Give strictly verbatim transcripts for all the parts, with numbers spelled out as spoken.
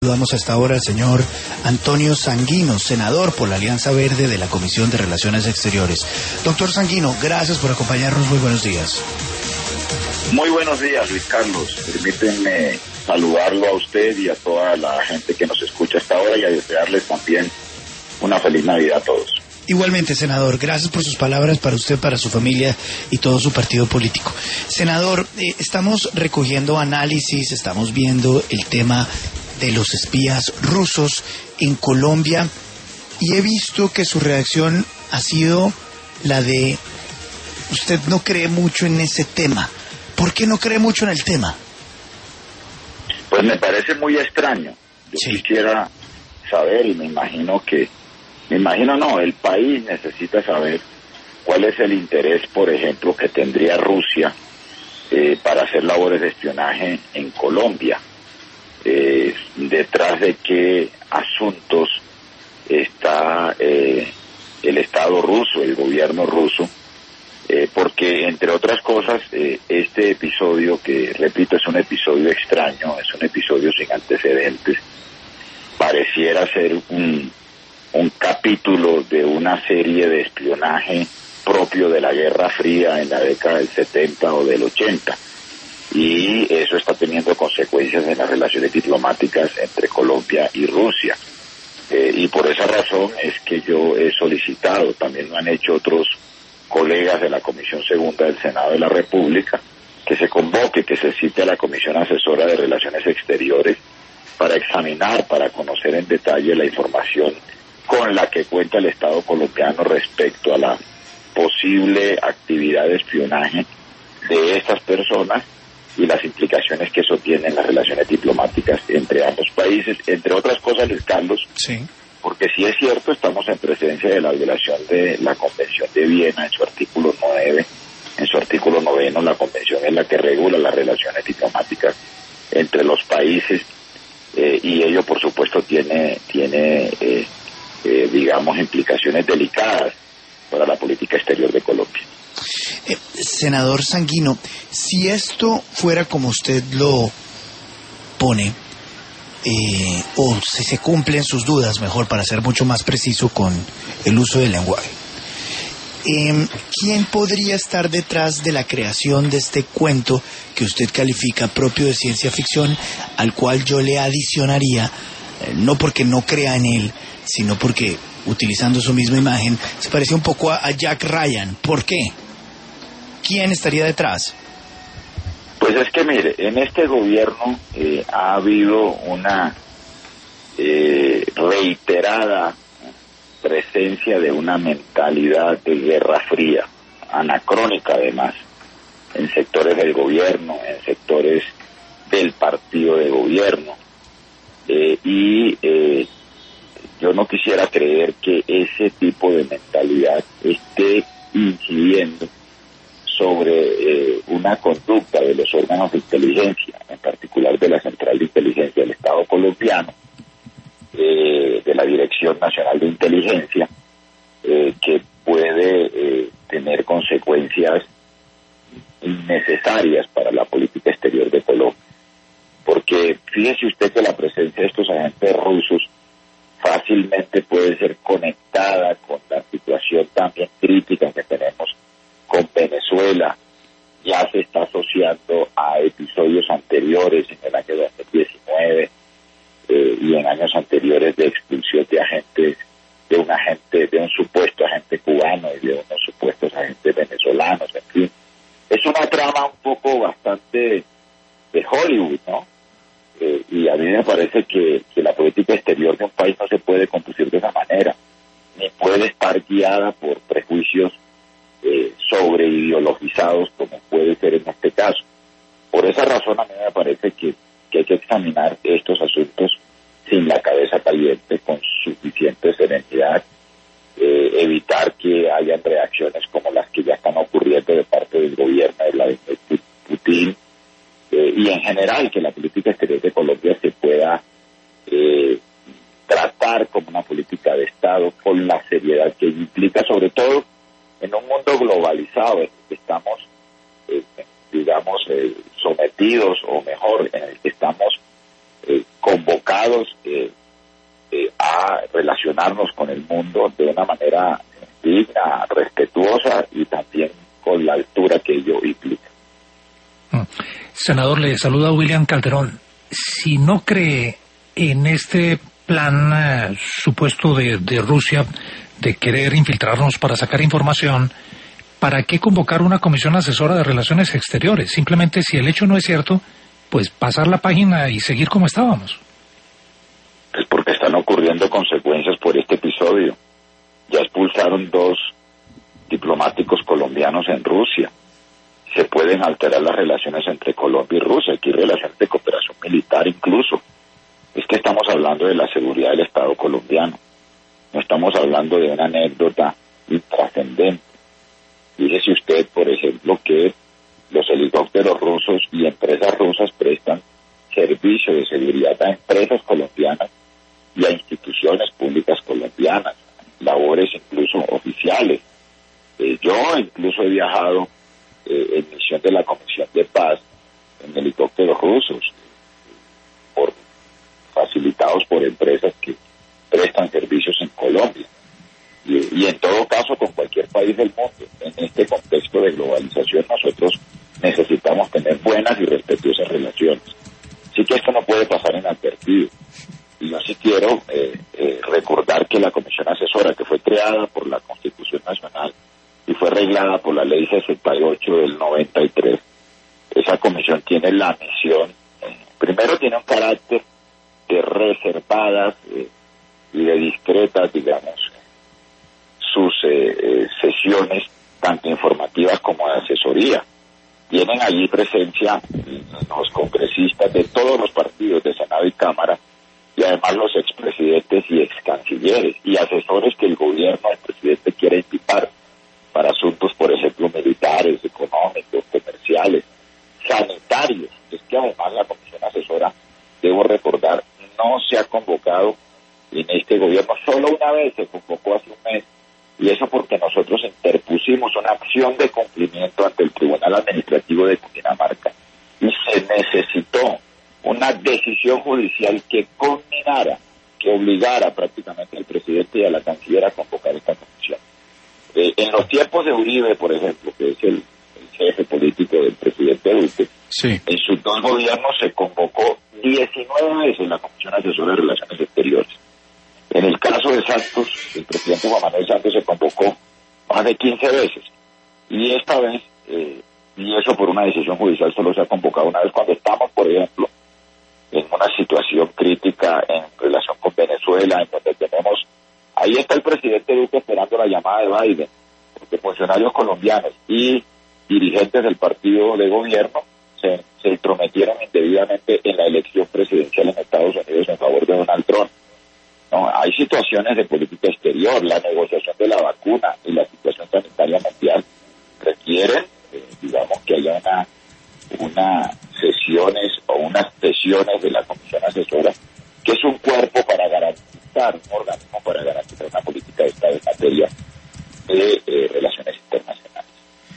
Saludamos hasta ahora al señor Antonio Sanguino, senador por la Alianza Verde de la Comisión de Relaciones Exteriores. Doctor Sanguino, gracias por acompañarnos. Muy buenos días. Muy buenos días, Luis Carlos. Permítanme saludarlo a usted y a toda la gente que nos escucha hasta ahora y a desearles también una feliz Navidad a todos. Igualmente, senador, gracias por sus palabras para usted, para su familia y todo su partido político. Senador, eh, estamos recogiendo análisis, estamos viendo el tema de los espías rusos en Colombia y he visto que su reacción ha sido la de usted no cree mucho en ese tema. ¿Por qué no cree mucho en el tema? Pues me parece muy extraño. Yo sí. quisiera saber y me imagino que Me imagino no, el país necesita saber cuál es el interés, por ejemplo, que tendría Rusia eh, para hacer labores de espionaje en Colombia. Eh, detrás de qué asuntos está eh, el Estado ruso, el gobierno ruso, eh, porque entre otras cosas, eh, este episodio, que repito, es un episodio extraño, es un episodio sin antecedentes, pareciera ser un... un capítulo de una serie de espionaje propio de la Guerra Fría en la década del setenta o del ochenta. Y eso está teniendo consecuencias en las relaciones diplomáticas entre Colombia y Rusia. Eh, y por esa razón es que yo he solicitado, también lo han hecho otros colegas de la Comisión Segunda del Senado de la República, que se convoque, que se cite a la Comisión Asesora de Relaciones Exteriores para examinar, para conocer en detalle la información con la que cuenta el Estado colombiano respecto a la posible actividad de espionaje de estas personas y las implicaciones que eso tiene en las relaciones diplomáticas entre ambos países, entre otras cosas, Luis Carlos, sí. porque si es cierto, estamos en presencia de la violación de la Convención de Viena en su artículo nueve, en su artículo noveno, la convención es la que regula las relaciones diplomáticas entre los países, eh, y ello, por supuesto, tiene, tiene eh, Eh, digamos, implicaciones delicadas para la política exterior de Colombia. Eh, senador Sanguino, si esto fuera como usted lo pone, eh, o si se cumplen sus dudas, mejor para ser mucho más preciso con el uso del lenguaje, eh, ¿quién podría estar detrás de la creación de este cuento que usted califica propio de ciencia ficción, al cual yo le adicionaría, eh, no porque no crea en él, sino porque, utilizando su misma imagen, se parece un poco a, a Jack Ryan? ¿Por qué? ¿Quién estaría detrás? Pues es que, mire, en este gobierno eh, ha habido una eh, reiterada presencia de una mentalidad de Guerra Fría, anacrónica además, en sectores del gobierno, en sectores del partido de gobierno, eh, y... Eh, yo no quisiera creer que ese tipo de mentalidad esté incidiendo sobre eh, una conducta de los órganos de inteligencia, en particular de la Central de Inteligencia del Estado colombiano, eh, de la Dirección Nacional de Inteligencia, eh, que puede eh, tener consecuencias innecesarias para la política exterior de Colombia. Porque fíjese usted que la presencia de estos agentes rusos fácilmente puede ser conectada con la situación también crítica que tenemos con Venezuela. Ya se está asociando a episodios anteriores en el año dos mil diecinueve eh, y en años anteriores de expulsión de agentes, de un agente, de un supuesto agente cubano y de unos supuestos agentes venezolanos, en fin. Es una trama un poco bastante de Hollywood, ¿no? Eh, y a mí me parece que, que la política exterior de un país no se puede conducir de esa manera, ni puede estar guiada por prejuicios eh, sobre ideologizados como puede ser en este caso. Por esa razón a mí me parece que, que hay que examinar estos asuntos sin la cabeza caliente, con suficiente serenidad, eh, evitar que hayan reacciones como las que ya están ocurriendo de parte del gobierno de Vladimir Putin, eh, y en general que la política exterior de Colombia se pueda eh, tratar como una política de Estado con la seriedad que implica, sobre todo en un mundo globalizado en el que estamos, eh, digamos, eh, sometidos, o mejor, en el que estamos eh, convocados eh, eh, a relacionarnos con el mundo de una manera digna, respetuosa y también con la altura que ello implica. Senador, le saluda William Calderón. Si no cree en este plan eh, supuesto de, de Rusia de querer infiltrarnos para sacar información, ¿para qué convocar una comisión asesora de relaciones exteriores? Simplemente, si el hecho no es cierto, pues pasar la página y seguir como estábamos. Es porque están ocurriendo consecuencias por este episodio. Ya expulsaron dos diplomáticos colombianos en Rusia. Se pueden alterar las relaciones entre Colombia y Rusia. Aquí relaciones de cooperación militar incluso. Es que estamos hablando de la seguridad del Estado colombiano. No estamos hablando de una anécdota intrascendente. Fíjese usted, por ejemplo, que los helicópteros rusos y empresas rusas prestan servicio de seguridad a empresas colombianas y a instituciones públicas colombianas, labores incluso oficiales. Eh, yo incluso he viajado eh, en misión de la Comisión de Paz en helicópteros rusos, por, facilitados por empresas que prestan servicios en Colombia. Y, y en todo caso con cualquier país del mundo. En este contexto de globalización nosotros necesitamos tener buenas y respetuosas relaciones. Así que esto no puede pasar inadvertido. Y yo sí quiero eh, eh, recordar que la comisión asesora que fue creada por la Constitución Nacional y fue reglada por la Ley sesenta y ocho del noventa y tres, esa comisión tiene la misión, eh, primero tiene un carácter de reservadas eh, y de discretas, digamos, sus eh, eh, sesiones, tanto informativas como de asesoría. Tienen allí presencia los congresistas de todos los partidos de Senado y Cámara, y además los expresidentes y excancilleres, y asesores que el gobierno del presidente quiere invitar para asuntos, por ejemplo, militares, económicos, comerciales, sanitarios. Es que además la comisión asesora, debo recordar, no se ha convocado en este gobierno, solo una vez se convocó hace un mes, y eso porque nosotros interpusimos una acción de cumplimiento ante el Tribunal Administrativo de Cundinamarca y se necesitó una decisión judicial que culminara, que obligara prácticamente al presidente y a la canciller a convocar esta comisión. Eh, en los tiempos de Uribe, por ejemplo, que es el, el jefe político del presidente Duque, sí. En sus dos gobiernos se convocó diecinueve veces la Comisión Asesora de Relaciones Exteriores. En el caso de Santos, el presidente Juan Manuel Santos se convocó más de quince veces. Y esta vez, eh, y eso por una decisión judicial, solo se ha convocado una vez cuando estamos, por ejemplo, en una situación crítica en relación con Venezuela, en donde tenemos, ahí está el presidente Duque esperando la llamada de Biden, porque funcionarios colombianos y dirigentes del partido de gobierno se, se intrometieron indebidamente en la elección presidencial en Estados Unidos en favor de Donald Trump. No, hay situaciones de política exterior, la negociación de la vacuna y la situación sanitaria mundial requieren, eh, digamos, que haya una, una sesiones o unas sesiones de la Comisión Asesora, que es un cuerpo para garantizar, un organismo para garantizar una política de Estado en materia de eh, relaciones internacionales.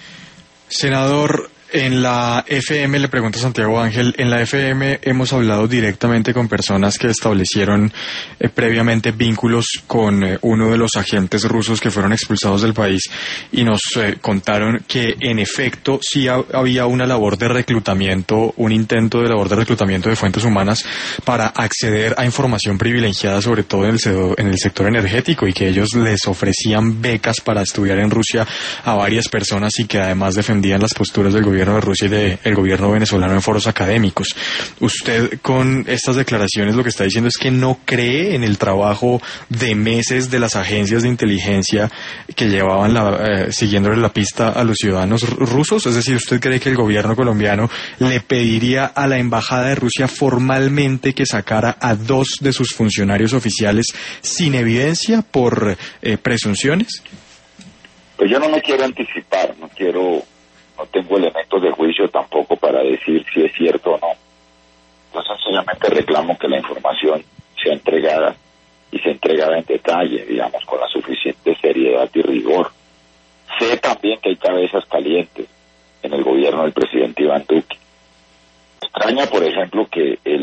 Senador, en la F M, le pregunta Santiago Ángel, en la F M hemos hablado directamente con personas que establecieron eh, previamente vínculos con eh, uno de los agentes rusos que fueron expulsados del país y nos eh, contaron que en efecto sí ha, había una labor de reclutamiento, un intento de labor de reclutamiento de fuentes humanas para acceder a información privilegiada, sobre todo en el, en el sector energético, y que ellos les ofrecían becas para estudiar en Rusia a varias personas y que además defendían las posturas del gobierno gobierno de Rusia y del gobierno venezolano en foros académicos. Usted con estas declaraciones lo que está diciendo es que no cree en el trabajo de meses de las agencias de inteligencia que llevaban la, eh, siguiéndole la pista a los ciudadanos rusos. Es decir, ¿usted cree que el gobierno colombiano le pediría a la embajada de Rusia formalmente que sacara a dos de sus funcionarios oficiales sin evidencia por eh, presunciones? Pues yo no me quiero anticipar, no quiero, no tengo elementos de juicio tampoco para decir si es cierto o no. Yo sencillamente reclamo que la información sea entregada y sea entregada en detalle, digamos, con la suficiente seriedad y rigor. Sé también que hay cabezas calientes en el gobierno del presidente Iván Duque. Extraña, por ejemplo, que el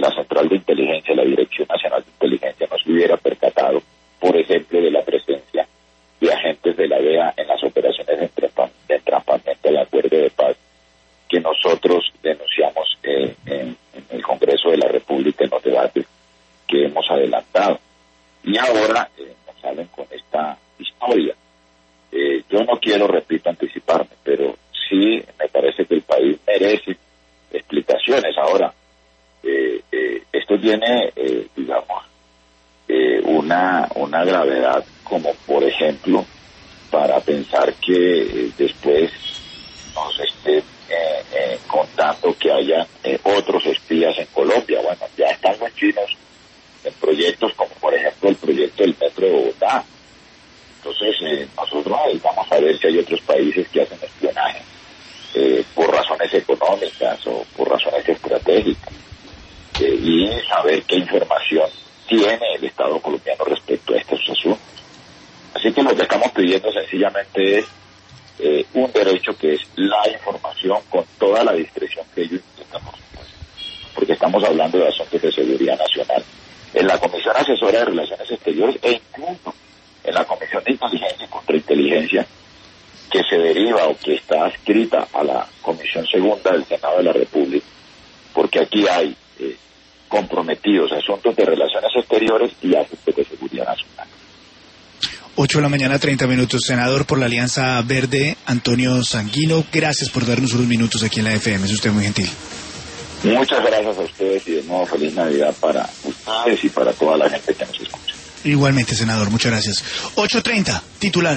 la Central de Inteligencia, la Dirección Nacional de Inteligencia, no se hubiera percatado, por ejemplo, de la presencia de agentes de la D E A en las operaciones de entrampamiento al acuerdo de paz que nosotros denunciamos eh, en, en el Congreso de la República en los debates que hemos adelantado. Y ahora eh, nos salen con esta historia. Eh, yo no quiero, repito, anticiparme, pero sí me parece que el país merece explicaciones. Ahora, eh, eh, esto tiene, eh, digamos, eh, una, una gravedad como, por ejemplo, para pensar que eh, después nos estén eh, eh, contando que haya eh, otros espías en Colombia. Bueno, ya están los chinos en proyectos como, por ejemplo, el proyecto del Metro de Bogotá. Entonces, eh, nosotros vamos a ver si hay otros países que hacen espionaje eh, por razones económicas o por razones estratégicas eh, y saber qué información tiene el Estado colombiano respecto a estos asuntos. Así que lo que estamos pidiendo sencillamente es eh, un derecho que es la información con toda la discreción que ellos intentan, porque estamos hablando de asuntos de seguridad nacional. En la Comisión Asesora de Relaciones Exteriores e incluso en la Comisión de Inteligencia y Contrainteligencia, que se deriva o que está adscrita a la Comisión Segunda del Senado de la República, porque aquí hay eh, comprometidos asuntos de relaciones exteriores y asuntos de seguridad nacional. ocho de la mañana, treinta minutos. Senador por la Alianza Verde, Antonio Sanguino, gracias por darnos unos minutos aquí en la F M, es usted muy gentil. Muchas gracias a ustedes y de nuevo feliz Navidad para ustedes y para toda la gente que nos escucha. Igualmente, senador, muchas gracias. ocho treinta, titular.